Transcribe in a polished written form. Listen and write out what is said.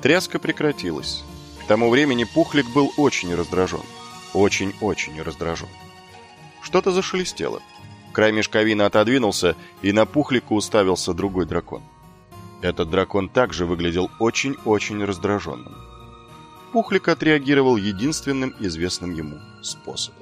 Тряска прекратилась. К тому времени Пухлик был очень раздражен. Очень-очень раздражен. Что-то зашелестело. Край мешковины отодвинулся, и на Пухлика уставился другой дракон. Этот дракон также выглядел очень-очень раздраженным. Пухлик отреагировал единственным известным ему способом.